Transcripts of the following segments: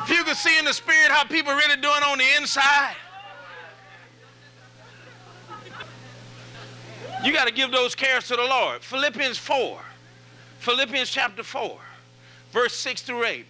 If you could see in the spirit how people are really doing on the inside, you got to give those cares to the Lord. Philippians chapter 4, verse 6 through 8.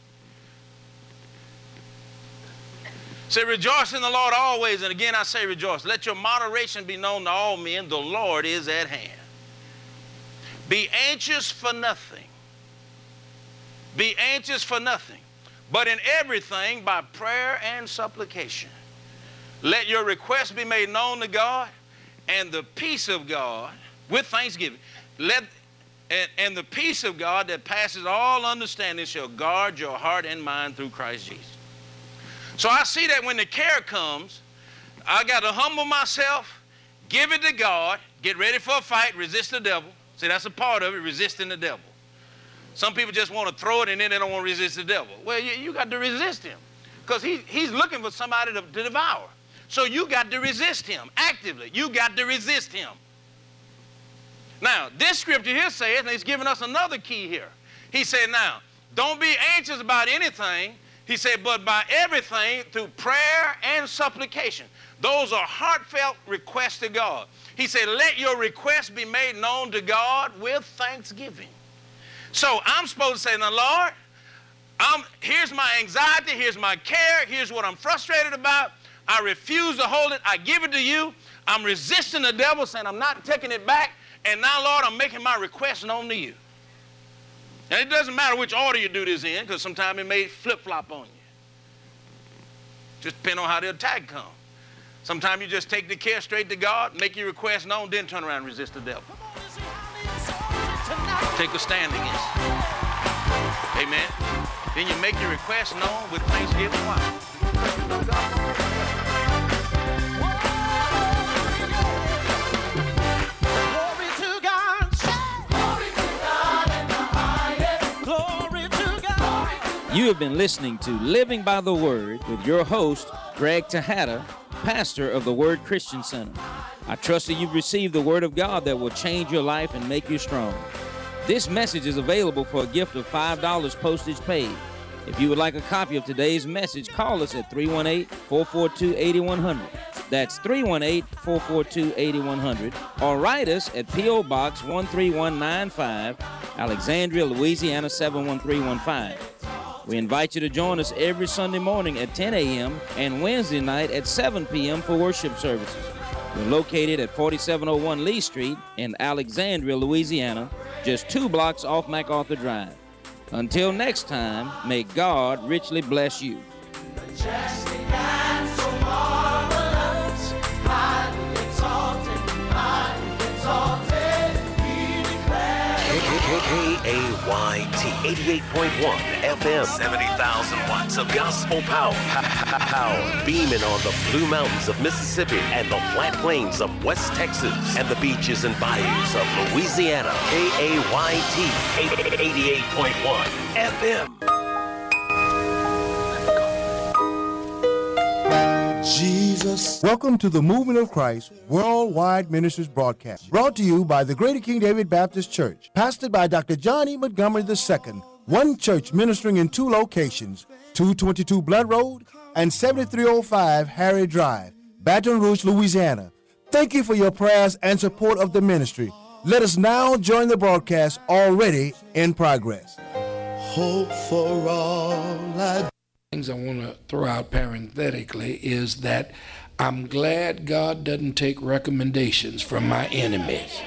Say, rejoice in the Lord always. And again I say rejoice. Let your moderation be known to all men. The Lord is at hand. Be anxious for nothing. Be anxious for nothing, but in everything by prayer and supplication. Let your requests be made known to God, and the peace of God with thanksgiving. And the peace of God that passes all understanding shall guard your heart and mind through Christ Jesus. So I see that when the care comes, I got to humble myself, give it to God, get ready for a fight, resist the devil. See, that's a part of it, resisting the devil. Some people just want to throw it and then they don't want to resist the devil. Well, you got to resist him because he's looking for somebody to devour. So you got to resist him actively. You got to resist him. Now, this scripture here says, and he's giving us another key here. He said, now, don't be anxious about anything. He said, but by everything through prayer and supplication. Those are heartfelt requests to God. He said, let your requests be made known to God with thanksgiving. So I'm supposed to say, now, Lord, here's my anxiety, here's my care, here's what I'm frustrated about. I refuse to hold it. I give it to you. I'm resisting the devil, saying I'm not taking it back. And now, Lord, I'm making my request known to you. And it doesn't matter which order you do this in, because sometimes it may flip-flop on you. Just depend on how the attack comes. Sometimes you just take the care straight to God, make your request known, then turn around and resist the devil. Take a stand against it. Amen. Then you make your request known with thanksgiving. Why? Glory to God. Glory to God in the highest. Glory to God. You have been listening to Living by the Word with your host, Greg Tejada, pastor of the Word Christian Center. I trust that you've received the Word of God that will change your life and make you strong. This message is available for a gift of $5 postage paid. If you would like a copy of today's message, call us at 318-442-8100. That's 318-442-8100. Or write us at P.O. Box 13195, Alexandria, Louisiana 71315. We invite you to join us every Sunday morning at 10 a.m. and Wednesday night at 7 p.m. for worship services. We're located at 4701 Lee Street in Alexandria, Louisiana, just 2 blocks off MacArthur Drive. Until next time, may God richly bless you. Majestic and so marvelous, highly exalted, he declares. KAYT 88.1 FM, 70,000 watts of gospel power. Beaming on the Blue Mountains of Mississippi and the flat plains of West Texas and the beaches and bayous of Louisiana. KAYT 88.1 FM. Jesus. Welcome to the Movement of Christ Worldwide Ministries broadcast, brought to you by the Greater King David Baptist Church, pastored by Dr. John E. Montgomery II, one church ministering in 2 locations, 222 Blood Road and 7305 Harry Drive, Baton Rouge, Louisiana. Thank you for your prayers and support of the ministry. Let us now join the broadcast already in progress. Hope for all things I want to throw out parenthetically is that I'm glad God doesn't take recommendations from my enemies.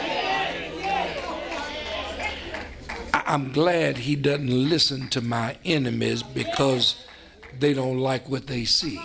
I'm glad he doesn't listen to my enemies because they don't like what they see,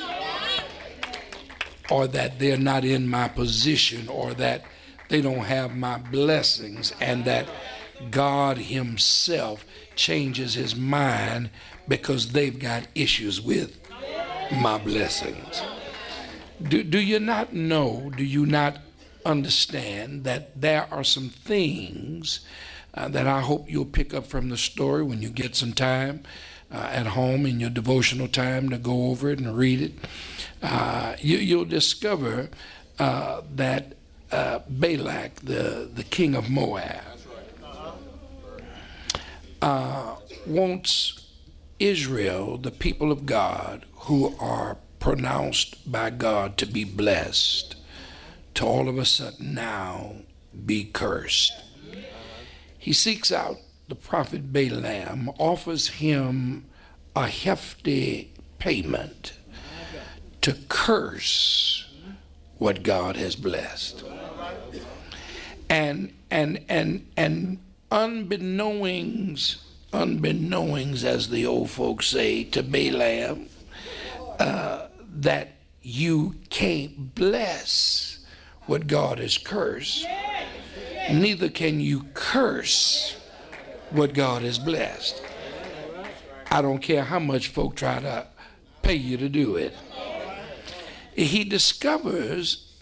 or that they're not in my position, or that they don't have my blessings, and that God himself changes his mind because they've got issues with my blessings. Do you not know, do you not understand that there are some things that I hope you'll pick up from the story when you get some time at home in your devotional time to go over it and read it? You'll discover that Balak, the king of Moab, wants Israel, the people of God, who are pronounced by God to be blessed, to all of a sudden now be cursed. He seeks out the prophet Balaam, offers him a hefty payment to curse what God has blessed. And unbeknownst, as the old folks say, to Balaam, that you can't bless what God has cursed, neither can you curse what God has blessed. I don't care how much folk try to pay you to do it. He discovers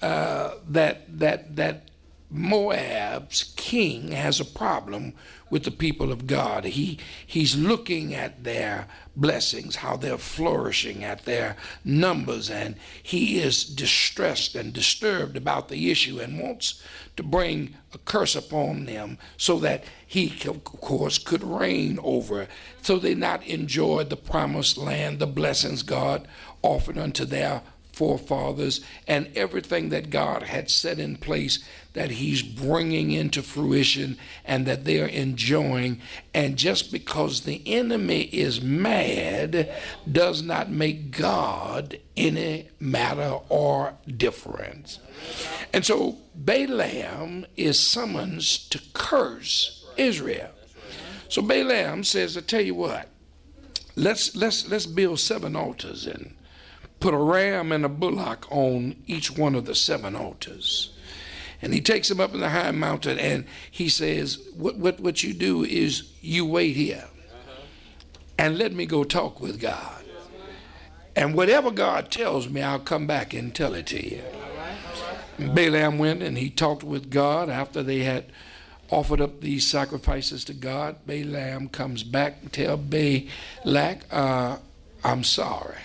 that Moab's king has a problem with the people of God. He's looking at their blessings, how they're flourishing, at their numbers, and he is distressed and disturbed about the issue and wants to bring a curse upon them so that he, of course, could reign over, so they not enjoy the promised land, the blessings God offered unto their forefathers, and everything that God had set in place that he's bringing into fruition and that they're enjoying. And just because the enemy is mad does not make God any matter or difference. And so Balaam is summoned to curse Israel. So Balaam says, I tell you what, let's build 7 altars and put a ram and a bullock on each one of the 7 altars. And he takes him up in the high mountain and he says, what you do is you wait here and let me go talk with God. And whatever God tells me, I'll come back and tell it to you. And Balaam went and he talked with God after they had offered up these sacrifices to God. Balaam comes back and tells Balak, I'm sorry.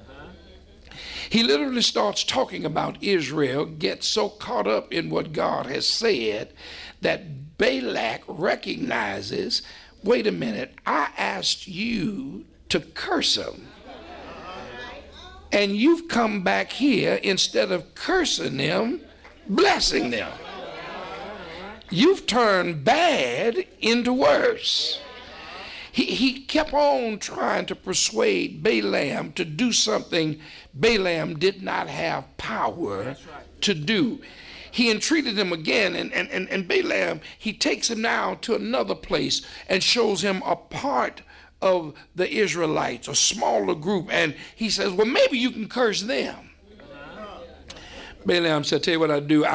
He literally starts talking about Israel, gets so caught up in what God has said that Balak recognizes, wait a minute, I asked you to curse them. And you've come back here, instead of cursing them, blessing them. You've turned bad into worse. He kept on trying to persuade Balaam to do something Balaam did not have power to do. He entreated him again, and Balaam, he takes him now to another place and shows him a part of the Israelites, a smaller group, and he says, well, maybe you can curse them. Balaam said, tell you what I do,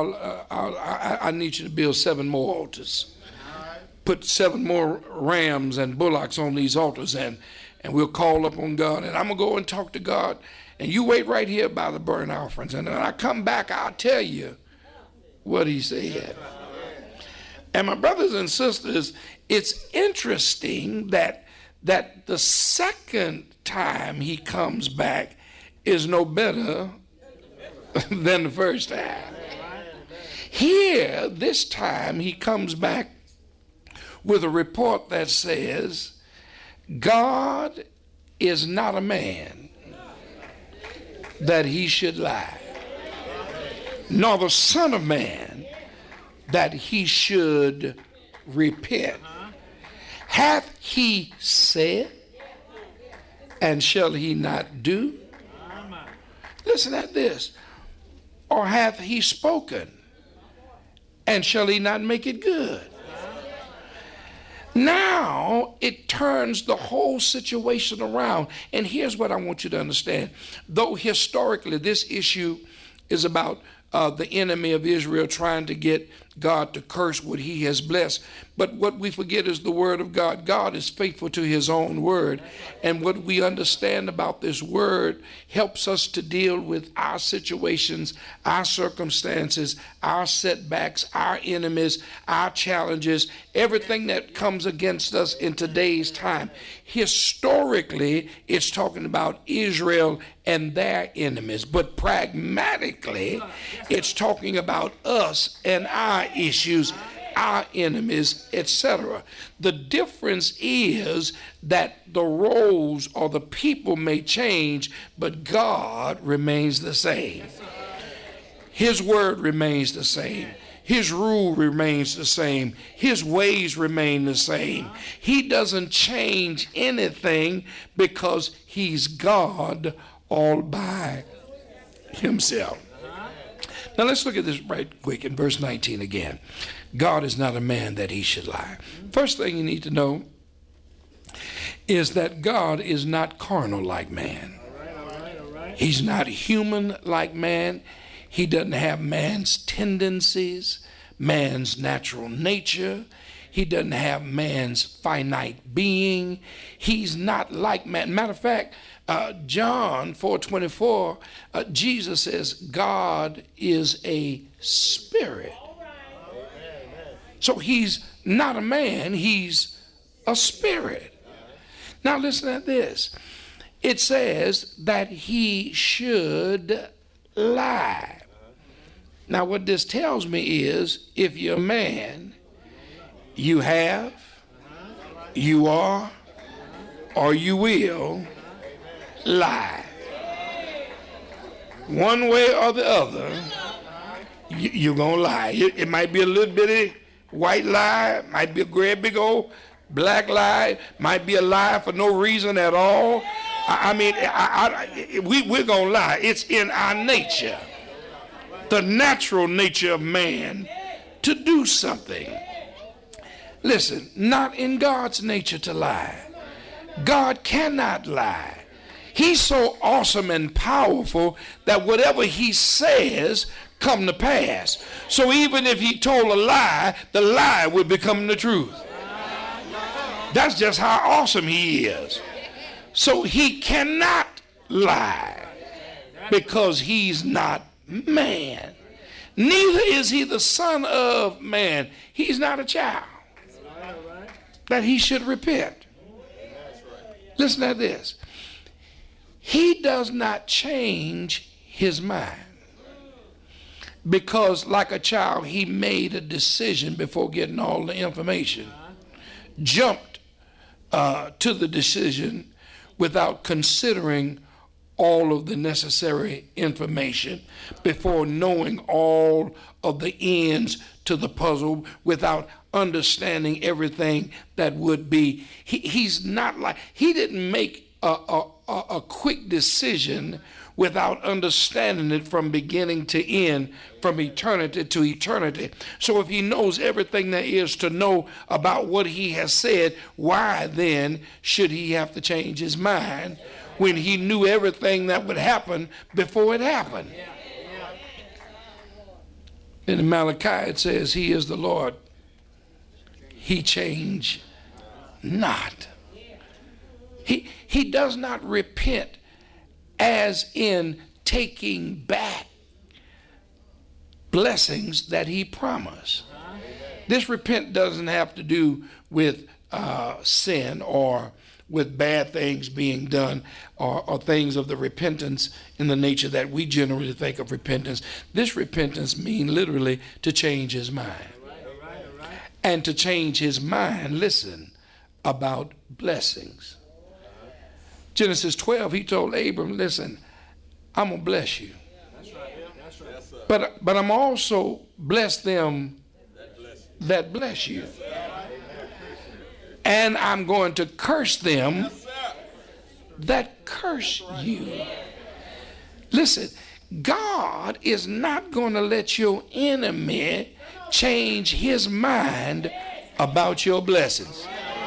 I need you to build 7 more altars. Put 7 more rams and bullocks on these altars, and we'll call up on God, and I'm going to go and talk to God, and you wait right here by the burnt offerings, and when I come back, I'll tell you what he said. And my brothers and sisters, it's interesting that the second time he comes back is no better than the first time. Here, this time, he comes back with a report that says, God is not a man that he should lie, nor the Son of Man that he should repent. Hath he said, and shall he not do? Listen at this. Or hath he spoken, and shall he not make it good? Now it turns the whole situation around. And here's what I want you to understand. Though historically this issue is about the enemy of Israel trying to get God to curse what he has blessed, but what we forget is the word of God. God is faithful to his own word. And what we understand about this word helps us to deal with our situations, our circumstances, our setbacks, our enemies, our challenges, everything that comes against us in today's time. Historically, it's talking about Israel and their enemies, but pragmatically, it's talking about us and our issues our enemies, etc. The difference is that the roles or the people may change, but God remains the same. His word remains the same. His rule remains the same. His ways remain the same. He doesn't change anything because he's God all by himself. Now let's look at this right quick in verse 19 again. God is not a man that he should lie. First thing you need to know is that God is not carnal like man. He's not human like man. He doesn't have man's tendencies, man's natural nature. He doesn't have man's finite being. He's not like man. Matter of fact, John 4:24, Jesus says God is a spirit. So he's not a man, he's a spirit. Now listen at this. It says that he should lie. Now what this tells me is, if you're a man, you have, you are, or you will lie. One way or the other, you're going to lie. It might be a little bitty white lie, might be a great big old black lie, might be a lie for no reason at all. We're going to lie. It's in our nature, the natural nature of man, to do something. Listen, not in God's nature to lie. God cannot lie. He's so awesome and powerful that whatever he says come to pass. So even if he told a lie, the lie would become the truth. That's just how awesome he is. So he cannot lie because he's not man. Neither is he the son of man. He's not a child that he should repent. Listen to this. He does not change his mind because, like a child, he made a decision before getting all the information, jumped to the decision without considering all of the necessary information, before knowing all of the ends to the puzzle, without understanding everything that would be. He's not like, he didn't make a quick decision without understanding it from beginning to end, from eternity to eternity. So if he knows everything there is to know about what he has said, why then should he have to change his mind when he knew everything that would happen before it happened? In Malachi it says, he is the Lord, he change not. He does not repent as in taking back blessings that he promised. This repent doesn't have to do with sin or with bad things being done or things of the repentance in the nature that we generally think of repentance. This repentance means literally to change his mind. And to change his mind, listen, about blessings. Genesis 12, he told Abram, listen, I'm going to bless you. But I'm also bless them that bless you. And I'm going to curse them that curse you. Listen, God is not going to let your enemy change his mind about your blessings.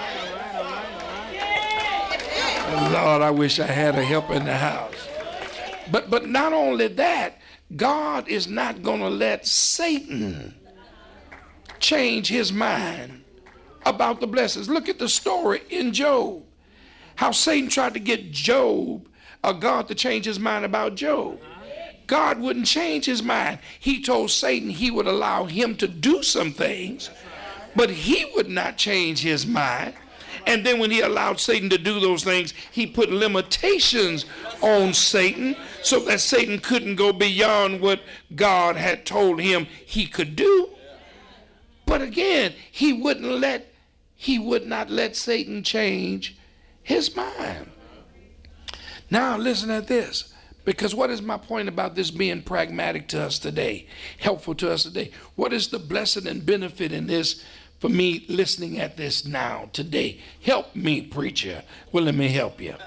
Lord, I wish I had a helper in the house. But not only that, God is not going to let Satan change his mind about the blessings. Look at the story in Job. How Satan tried to get Job, or God, to change his mind about Job. God wouldn't change his mind. He told Satan he would allow him to do some things, but he would not change his mind. And then when he allowed Satan to do those things, he put limitations on Satan so that Satan couldn't go beyond what God had told him he could do. But again, he would not let Satan change his mind. Now listen at this, because what is my point about this being pragmatic to us today, helpful to us today? What is the blessing and benefit in this for me listening at this now, today? Help me, preacher. Well, let me help you.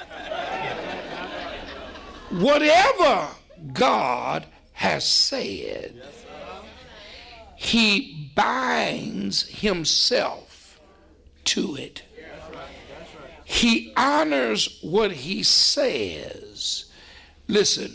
Whatever God has said, he binds himself to it. He honors what he says. Listen,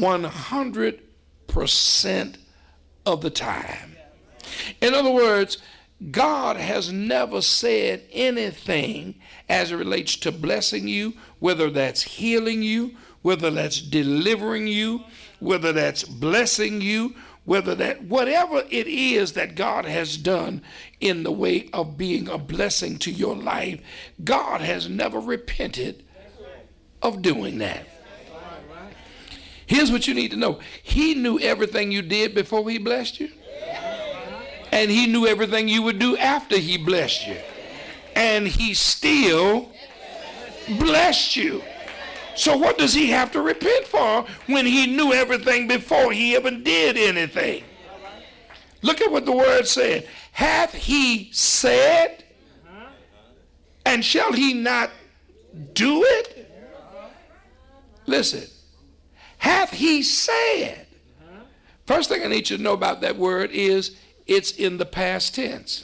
100% of the time. In other words, God has never said anything as it relates to blessing you, whether that's healing you, whether that's delivering you, whether that's blessing you, whatever it is that God has done in the way of being a blessing to your life, God has never repented of doing that. Here's what you need to know. He knew everything you did before he blessed you. And he knew everything you would do after he blessed you. And he still blessed you. So what does he have to repent for when he knew everything before he even did anything? Look at what the word said. Hath he said, and shall he not do it? Listen. Hath he said? First thing I need you to know about that word is it's in the past tense.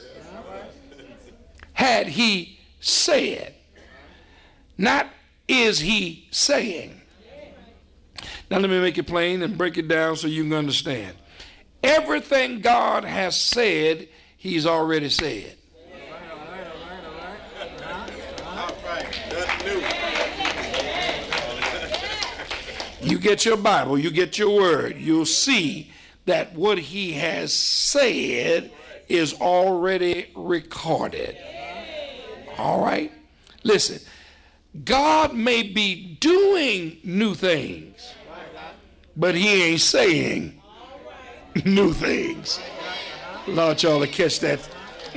Had he said, not is he saying. Now let me make it plain and break it down so you can understand. Everything God has said, he's already said. You get your Bible, you get your word, you'll see that what he has said is already recorded. All right? Listen, God may be doing new things, but he ain't saying new things. Lord, y'all to catch that.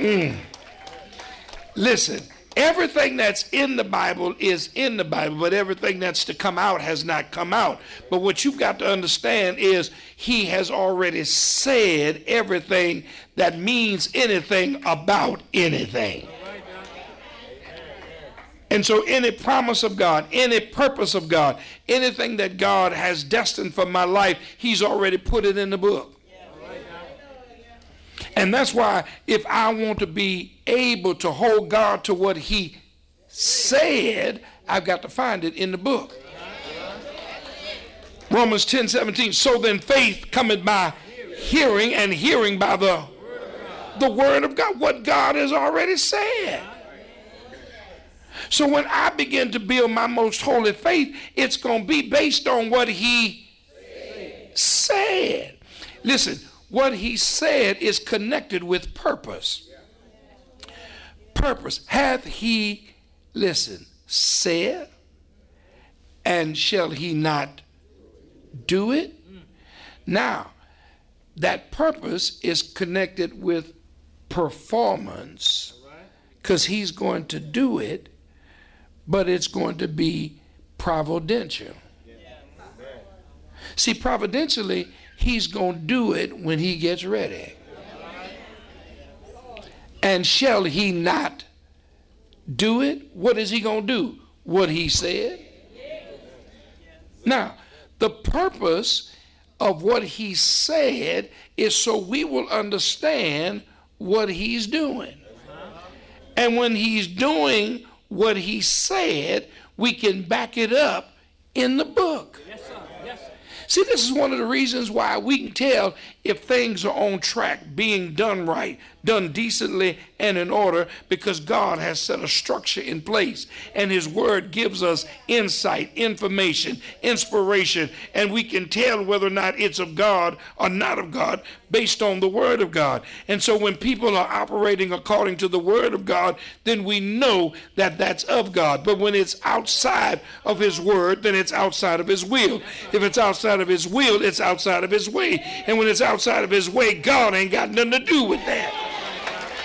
Listen, everything that's in the Bible is in the Bible, but everything that's to come out has not come out. But what you've got to understand is he has already said everything that means anything about anything. And so any promise of God, any purpose of God, anything that God has destined for my life, he's already put it in the book. And that's why if I want to be able to hold God to what he said, I've got to find it in the book. Romans 10:17. So then faith cometh by hearing, and hearing by the word of God, what God has already said. So when I begin to build my most holy faith, it's going to be based on what he said. Listen, what he said is connected with purpose. Purpose. Hath he, listen, said, and shall he not do it? Now, that purpose is connected with performance, because he's going to do it, but it's going to be providential. See, providentially, he's going to do it when he gets ready. And shall he not do it? What is he going to do? What he said? Now, the purpose of what he said is so we will understand what he's doing. And when he's doing what he said, we can back it up in the book. Yes, sir. Yes, sir. See, this is one of the reasons why we can tell if things are on track, being done right, done decently and in order, because God has set a structure in place, and his word gives us insight, information, inspiration, and we can tell whether or not it's of God or not of God based on the word of God. And so when people are operating according to the word of God, then we know that that's of God. But when it's outside of his word, then it's outside of his will. If it's outside of his will, it's outside of his way. And when it's outside of his way, God ain't got nothing to do with that.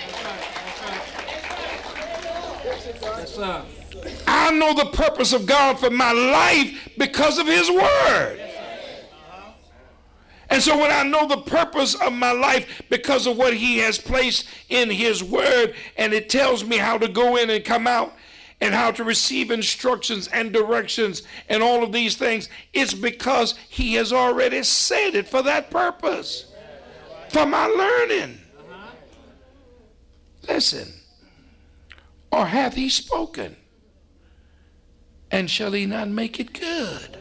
sir. I know the purpose of God for my life because of his word. And so when I know the purpose of my life because of what he has placed in his word, and it tells me how to go in and come out and how to receive instructions and directions and all of these things, it's because he has already said it for that purpose, for my learning. Listen, or hath he spoken, and shall he not make it good?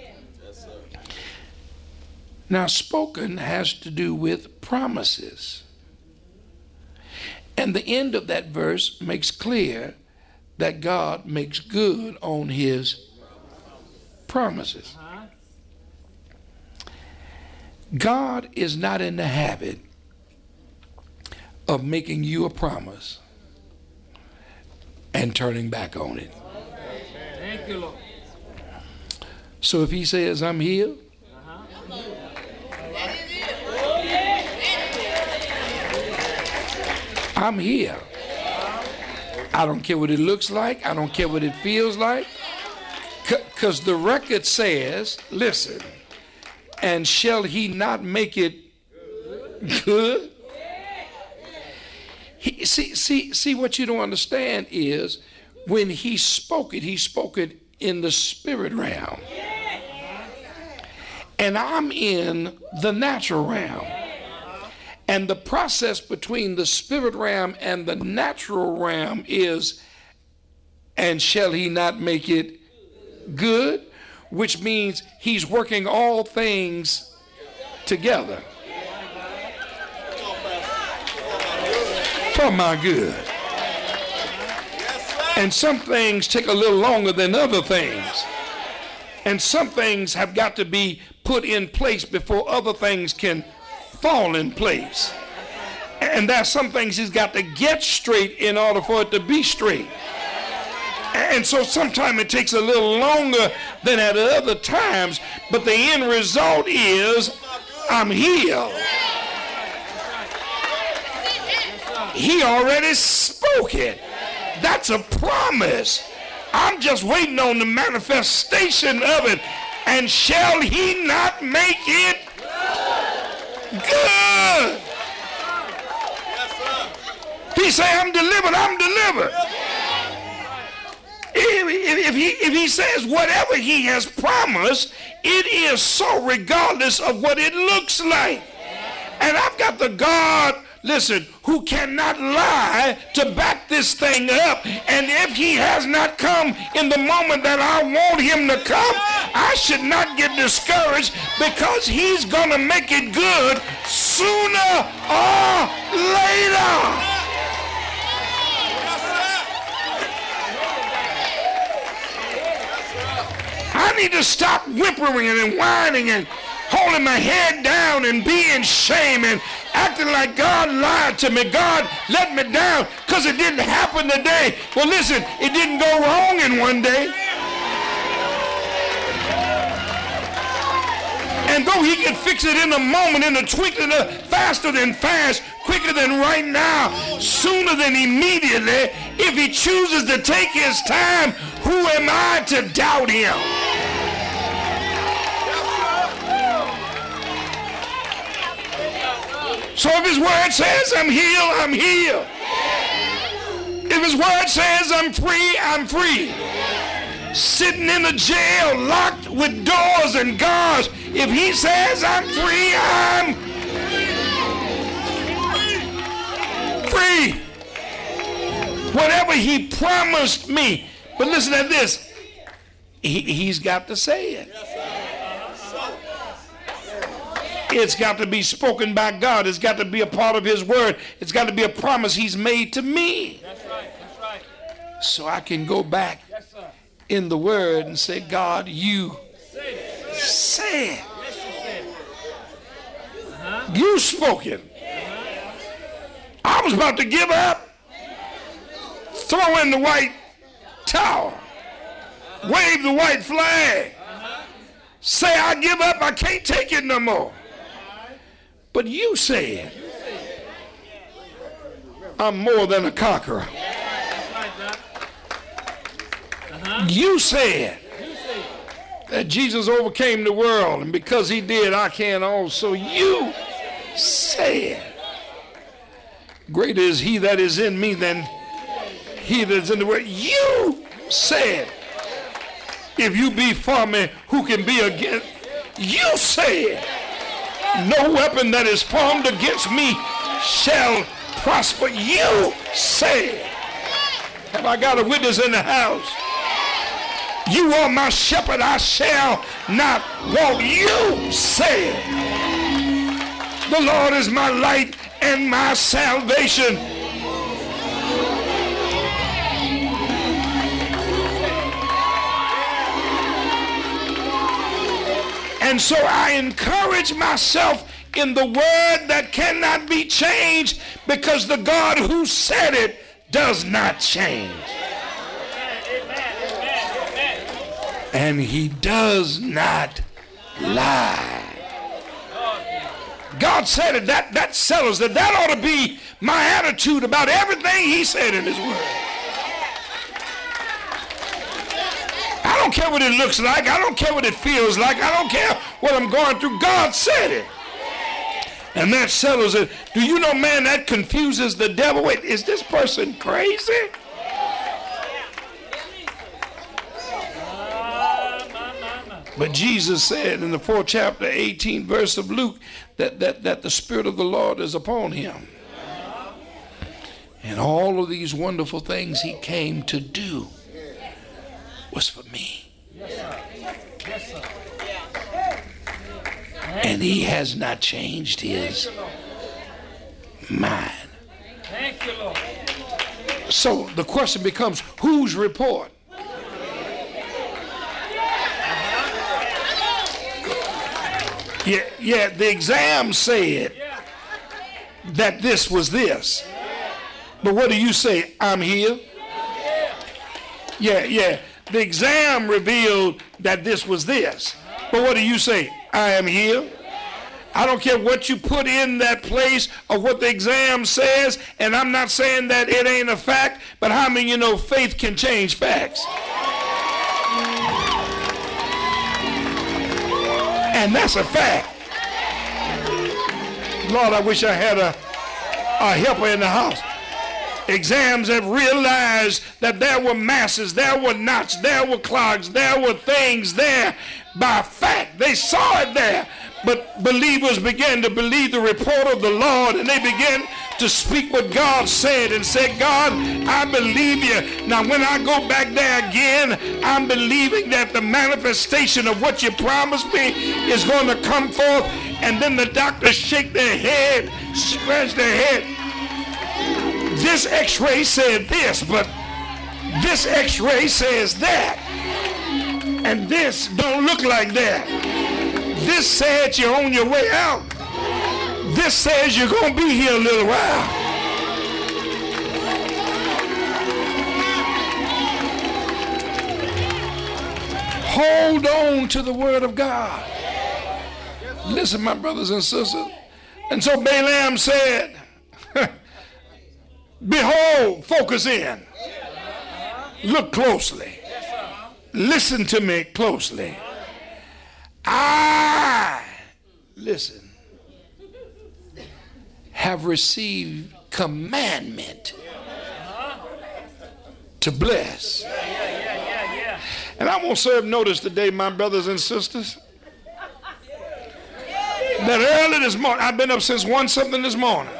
Now, spoken has to do with promises. And the end of that verse makes clear that God makes good on his promises. God is not in the habit of making you a promise and turning back on it. Thank you, Lord. So if he says, I'm healed, I'm here. I don't care what it looks like. I don't care what it feels like. Because the record says, listen, and shall he not make it good? See, what you don't understand is when he spoke it in the spirit realm. And I'm in the natural realm. And the process between the spirit realm and the natural realm is, and shall he not make it good? Which means he's working all things together for my good. And some things take a little longer than other things. And some things have got to be put in place before other things can fall in place. And there's some things he's got to get straight in order for it to be straight. And so sometimes it takes a little longer than at other times, but the end result is I'm healed. He already spoke it. That's a promise. I'm just waiting on the manifestation of it. And shall he not make it good? He say, I'm delivered, I'm delivered. If he says whatever he has promised, it is so regardless of what it looks like. And I've got the God, listen, who cannot lie to back this thing up. And if he has not come in the moment that I want him to come, I should not get discouraged, because he's going to make it good sooner or later. I need to stop whimpering and whining and holding my head down and being shame and acting like God lied to me. God let me down because it didn't happen today. Well, listen, it didn't go wrong in one day. And though he can fix it in a moment, in a twinkling, faster than fast, quicker than right now, sooner than immediately, if he chooses to take his time, who am I to doubt him? So if his word says I'm healed, I'm healed. If his word says I'm free, I'm free. Sitting in a jail locked with doors and guards, if he says I'm free, I'm free. Whatever he promised me. But listen to this. He's got to say it. It's got to be spoken by God. It's got to be a part of his word. It's got to be a promise he's made to me. That's right. That's right. So I can go back in the word and say, God, you said. You spoke it. I was about to give up. Throw in the white towel. Wave the white flag. Say, I give up. I can't take it no more. But you said, I'm more than a conqueror. You said that Jesus overcame the world, and because he did, I can also. You said, greater is he that is in me than he that is in the world. You said, if you be for me, who can be against? You said, no weapon that is formed against me shall prosper. You said. Have I got a witness in the house? You are my shepherd, I shall not want. You said, the Lord is my light and my salvation. And so I encourage myself in the word that cannot be changed, because the God who said it does not change. And he does not lie. God said it. That settles it. That ought to be my attitude about everything he said in his word. I don't care what it looks like. I don't care what it feels like. I don't care what I'm going through. God said it. And that settles it. Do you know, man, that confuses the devil. Wait, is this person crazy? But Jesus said in the 4th chapter, 18th verse of Luke, that the Spirit of the Lord is upon him. And all of these wonderful things he came to do was for me. And he has not changed his mind. So the question becomes, whose report? Yeah, the exam said that this was this. But what do you say? I'm here. Yeah. The exam revealed that this was this. But what do you say? I am here. I don't care what you put in that place or what the exam says, and I'm not saying that it ain't a fact, but how many you know faith can change facts? And that's a fact. Lord, I wish I had a helper in the house. Exams have realized that there were masses, there were knots, there were clogs, there were things there by fact. They saw it there. But believers began to believe the report of the Lord, and they began to speak what God said and said, God, I believe you. Now when I go back there again, I'm believing that the manifestation of what you promised me is going to come forth. And then the doctors shake their head, scratch their head. This x-ray said this, but this x-ray says that. And this don't look like that. This said you're on your way out. This says you're going to be here a little while. Hold on to the word of God. Listen, my brothers and sisters. And so Balaam said, behold, focus in. Look closely. Listen to me closely. I, listen, have received commandment to bless. And I want to serve notice today, my brothers and sisters, that early this morning, I've been up since 1 something this morning,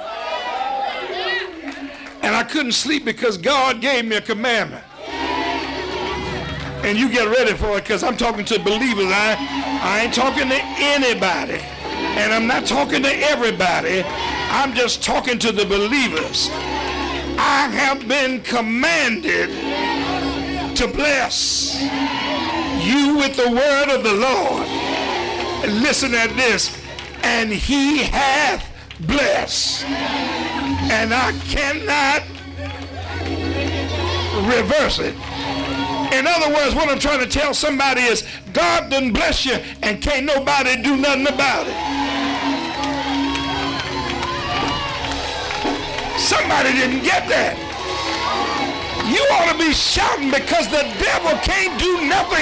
and I couldn't sleep because God gave me a commandment. And you get ready for it, because I'm talking to believers. I ain't talking to anybody, and I'm not talking to everybody. I'm just talking to the believers. I have been commanded to bless you with the word of the Lord. And listen at this. And he hath blessed, and I cannot reverse it. In other words, what I'm trying to tell somebody is God done bless you and can't nobody do nothing about it. Somebody didn't get that. You ought to be shouting because the devil can't do nothing